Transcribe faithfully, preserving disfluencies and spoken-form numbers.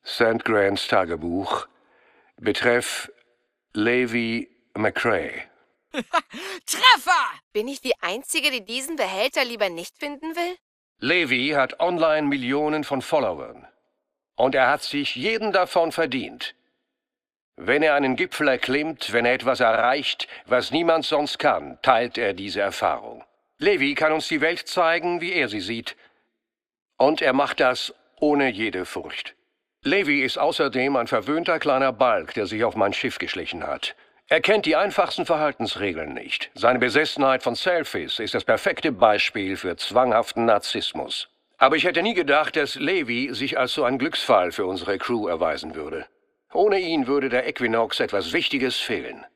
Saint Grants Tagebuch. Betreff Levi McRae. Treffer! Bin ich die Einzige, die diesen Behälter lieber nicht finden will? Levi hat online Millionen von Followern. Und er hat sich jeden davon verdient. Wenn er einen Gipfel erklimmt, wenn er etwas erreicht, was niemand sonst kann, teilt er diese Erfahrung. Levi kann uns die Welt zeigen, wie er sie sieht. Und er macht das ohne jede Furcht. Levi ist außerdem ein verwöhnter kleiner Balk, der sich auf mein Schiff geschlichen hat. Er kennt die einfachsten Verhaltensregeln nicht. Seine Besessenheit von Selfies ist das perfekte Beispiel für zwanghaften Narzissmus. Aber ich hätte nie gedacht, dass Levi sich als so ein Glücksfall für unsere Crew erweisen würde. Ohne ihn würde der Equinox etwas Wichtiges fehlen.